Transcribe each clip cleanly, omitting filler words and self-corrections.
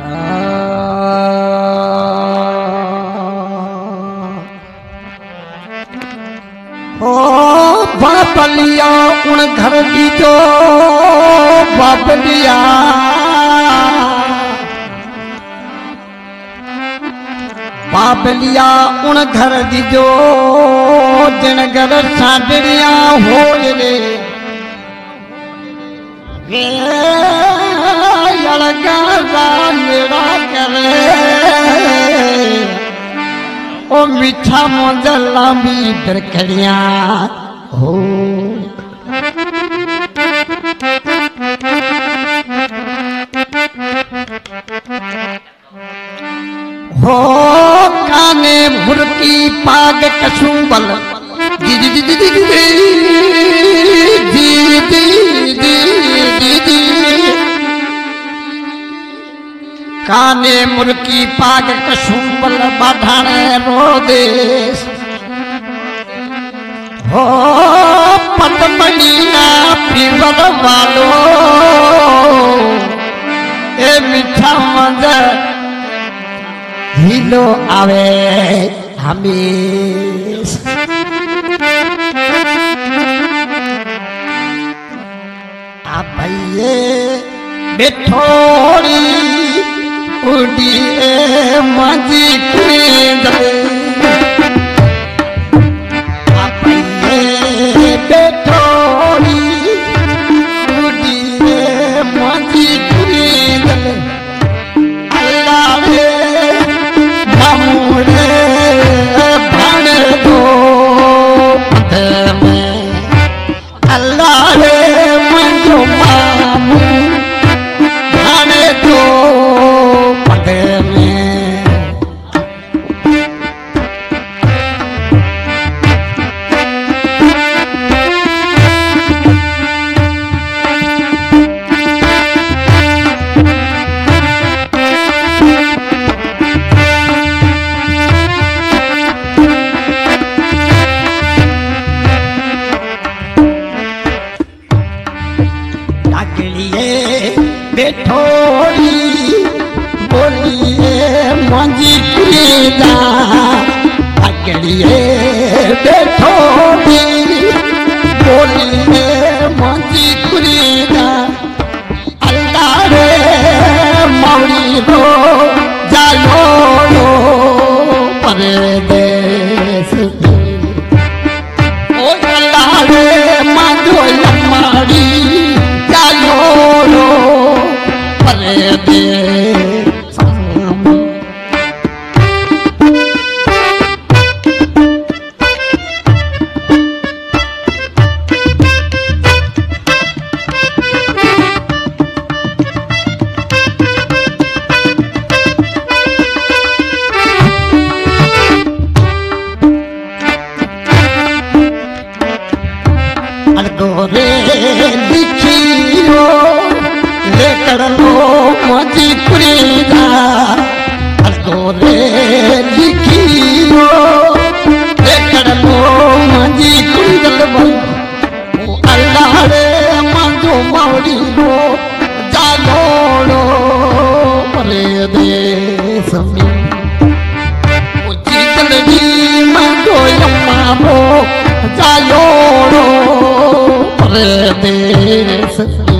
ओ बाबलिया उन घर की जो बाबलिया बाबलिया उन घर की जो दिन घर साडरिया हो रे वे लड़का मेरा करे ओ मीठा मोजला भी बिरकड़िया हो हो काने भुरकी पाग कसूबल दी दी दी दी दी दी दी दी दी काने मुर्की पाग कसूबल बाढ़ाने रोदेश हो पटमणिया पीवल वालो ए मीठा मंजर हिलो आवे हमेश आप भैये बेठोड़ी उड़िए मजी कुंद आप भैये बेठोड़ी उड़िए मजी कुंद अल्लाह मामूले भाण दो में अल्लाह मंजो मामू भाण दो में बेठोड़ी बोलिए मंजी कुलीदा पकड़िए बेठोड़ी बोलिए मंजी कुलीदा अल्लाह रे मौरी रो जालो रो परदेश ओ अल्लाह रे मांगो लम्माड़ी जालो रो गोरे लिखियो लेकर लो मजी कुरीदा गोरे लिखियो लेकर लो मजी कुंदल ओ अल्लाह रे मांगो मौरी रो जालो रो परे देश में ओ जीतल जी मांगो यम्मा रो जालो रो परे देश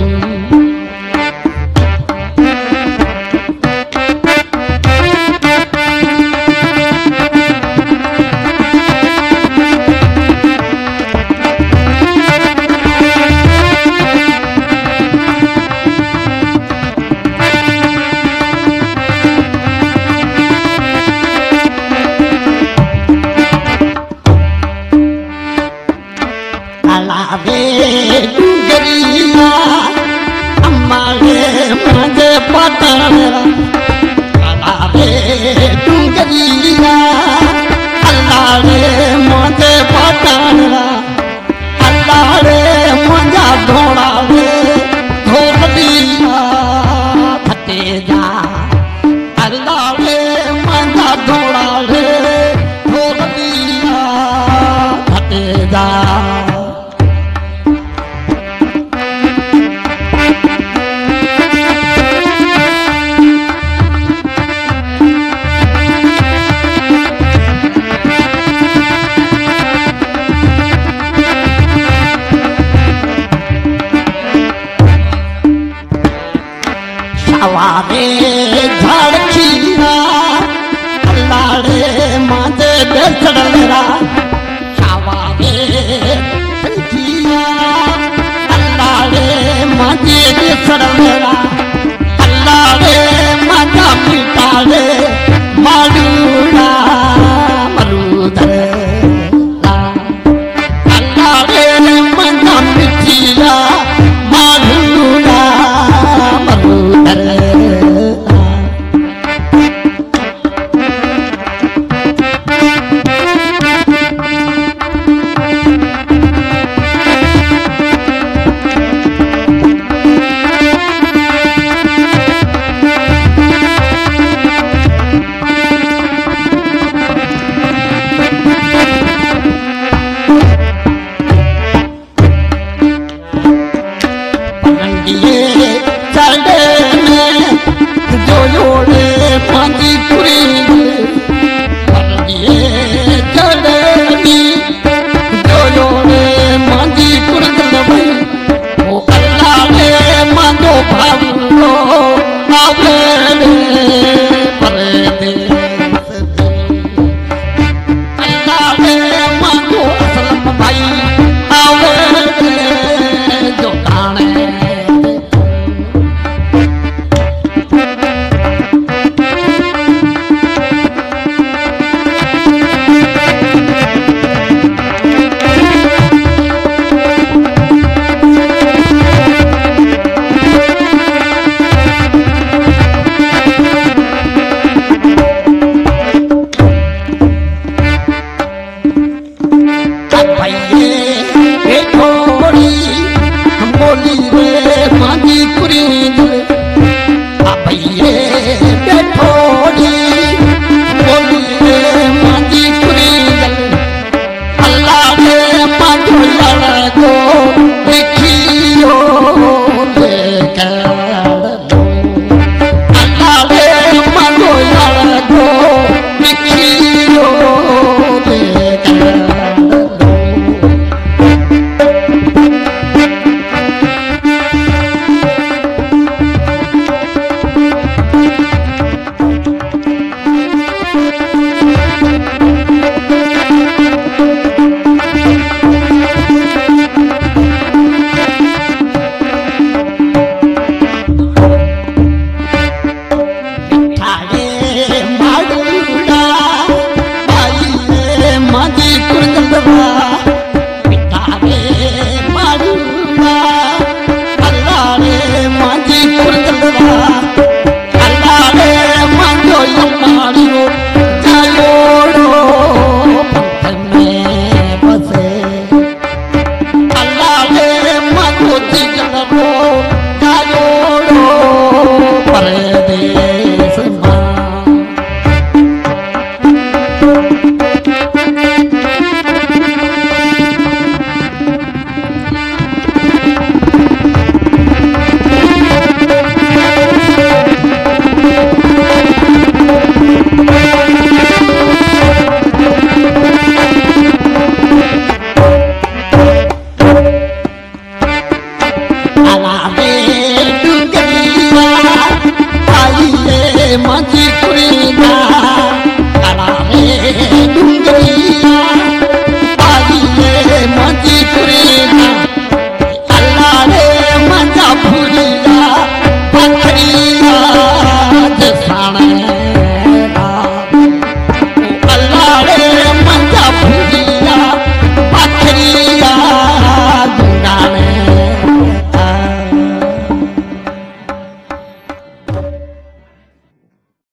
डूंगरिया अम्मा रे मुझे पता रे डूंगरिया अल्लाह रे मुझे पता अल्लाह रे मुझा घोड़ा रे धोलिया फटे जा अल्लाह रे मुझा घोड़ा रे धोलिया फटे जा रे झाड़खीरा अल्लाह रे मांझे बेचड़ेरा छावा रे संखिया अल्लाह रे मांझे बेचड़ेरा अल्लाह रे मांझा पीटा रे मालूड़ा मरूदरे अल्लाह रे मांझा पीटिया मालूड़ा मरूदरे